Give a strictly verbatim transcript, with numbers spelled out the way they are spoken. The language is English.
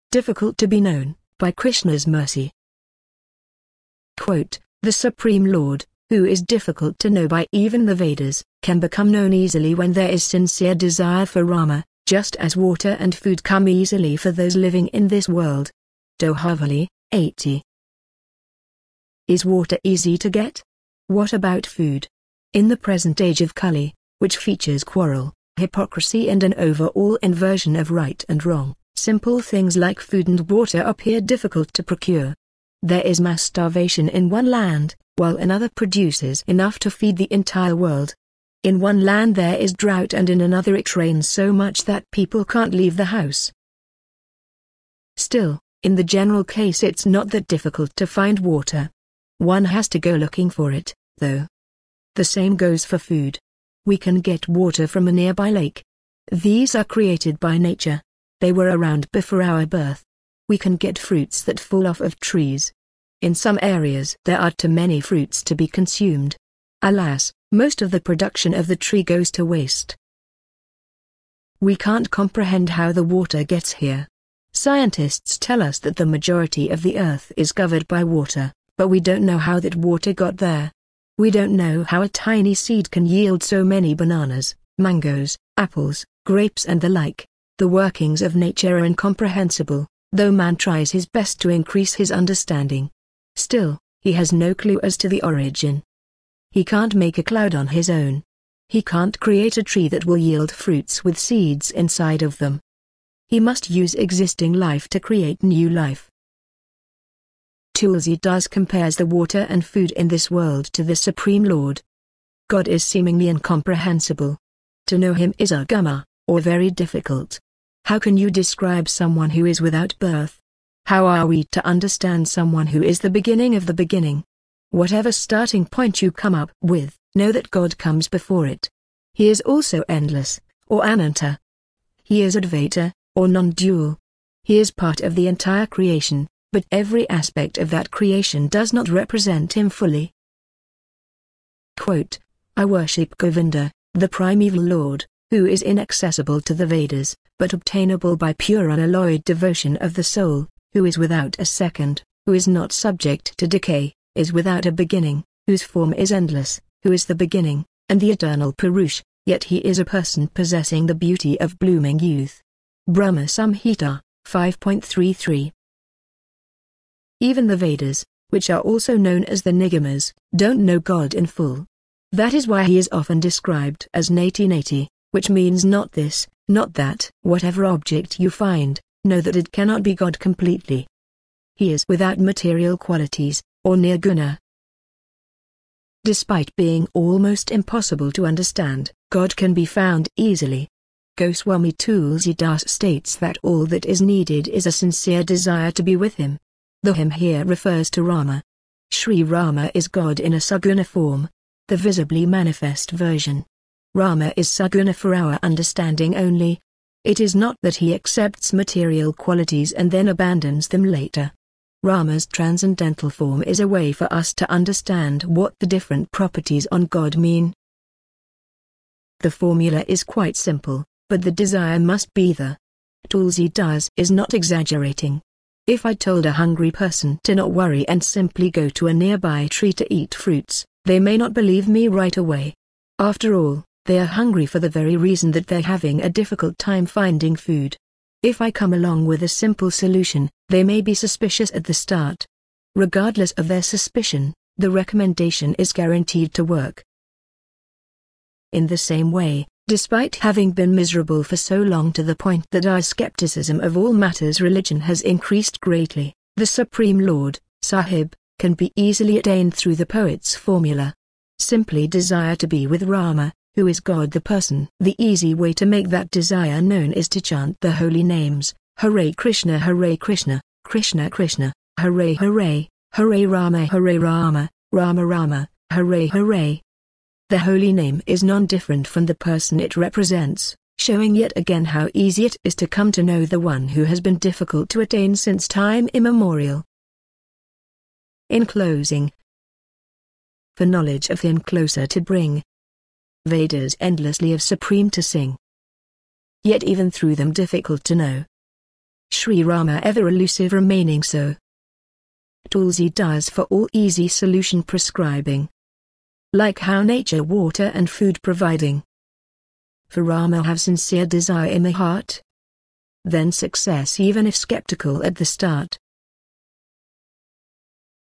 difficult to be known, by Krishna's mercy. Quote, the Supreme Lord, who is difficult to know by even the Vedas, can become known easily when there is sincere desire for Rama, just as water and food come easily for those living in this world. Dohavali, eighty. Is water easy to get? What about food? In the present age of Kali, which features quarrel, hypocrisy and an overall inversion of right and wrong, simple things like food and water appear difficult to procure. There is mass starvation in one land, while another produces enough to feed the entire world. In one land there is drought and in another it rains so much that people can't leave the house. Still, in the general case it's not that difficult to find water. One has to go looking for it, though. The same goes for food. We can get water from a nearby lake. These are created by nature. They were around before our birth. We can get fruits that fall off of trees. In some areas there are too many fruits to be consumed. Alas, most of the production of the tree goes to waste. We can't comprehend how the water gets here. Scientists tell us that the majority of the earth is covered by water, but we don't know how that water got there. We don't know how a tiny seed can yield so many bananas, mangoes, apples, grapes and the like. The workings of nature are incomprehensible, though man tries his best to increase his understanding. Still, he has no clue as to the origin. He can't make a cloud on his own. He can't create a tree that will yield fruits with seeds inside of them. He must use existing life to create new life. Tulsidas compares the water and food in this world to the Supreme Lord. God is seemingly incomprehensible. To know him is agama, or very difficult. How can you describe someone who is without birth? How are we to understand someone who is the beginning of the beginning? Whatever starting point you come up with, know that God comes before it. He is also endless, or ananta. He is Advaita, or non-dual. He is part of the entire creation, but every aspect of that creation does not represent him fully. Quote, I worship Govinda, the primeval Lord, who is inaccessible to the Vedas, but obtainable by pure unalloyed devotion of the soul, who is without a second, who is not subject to decay, is without a beginning, whose form is endless, who is the beginning, and the eternal Purush, yet he is a person possessing the beauty of blooming youth. Brahma Samhita, five point three three. Even the Vedas, which are also known as the Nigamas, don't know God in full. That is why he is often described as Nati Nati, which means not this, not that. Whatever object you find, know that it cannot be God completely. He is without material qualities, or nirguna. Despite being almost impossible to understand, God can be found easily. Goswami Tulsidas states that all that is needed is a sincere desire to be with him. The him here refers to Rama. Sri Rama is God in a saguna form, the visibly manifest version. Rama is saguna for our understanding only. It is not that he accepts material qualities and then abandons them later. Rama's transcendental form is a way for us to understand what the different properties on God mean. The formula is quite simple, but the desire must be there. Tulsidas is not exaggerating. If I told a hungry person to not worry and simply go to a nearby tree to eat fruits, they may not believe me right away. After all, they are hungry for the very reason that they're having a difficult time finding food. If I come along with a simple solution, they may be suspicious at the start. Regardless of their suspicion, the recommendation is guaranteed to work. In the same way, despite having been miserable for so long to the point that our skepticism of all matters religion has increased greatly, the Supreme Lord, Sahib, can be easily attained through the poet's formula. Simply desire to be with Rama, who is God the person. The easy way to make that desire known is to chant the holy names, Hare Krishna Hare Krishna, Krishna Krishna, Hare Hare, Hare Rama Hare Rama, Rama Rama, Hare Hare. The holy name is non-different from the person it represents, showing yet again how easy it is to come to know the one who has been difficult to attain since time immemorial. In closing, for knowledge of him closer to bring, Vedas endlessly of supreme to sing, yet even through them difficult to know. Sri Rama ever elusive remaining so. Tulsidas for all easy solution prescribing. Like how nature water and food providing. For Rama have sincere desire in the heart. Then success even if skeptical at the start.